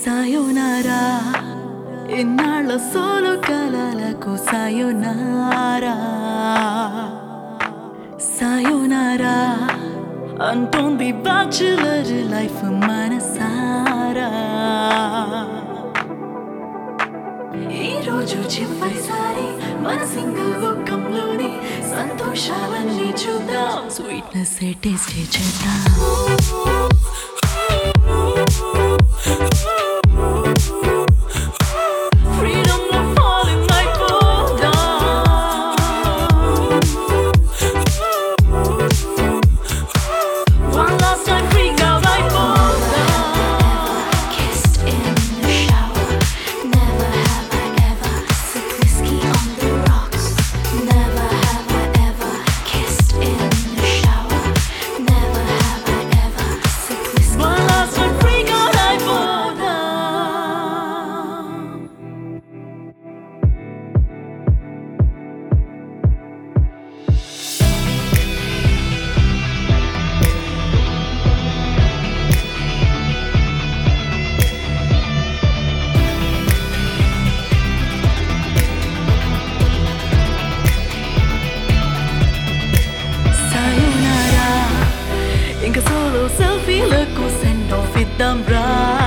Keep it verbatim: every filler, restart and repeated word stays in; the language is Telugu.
Sayonara, ఇన్నాళ్ళ సోలో కలలకు sayonara. Sayonara, అంటుంది బ్యాచులర్ లైఫ్ మనసారా. ఈ రోజు చివరిసారి మన సింగిల్ లోకంలోని సంతోషాలన్నీ చూద్దాం, స్వీట్నెస్ టేస్ట్ చేద్దాం. Sayonara, ఇంకా solo selfie లకు send off ఇద్దాం రా.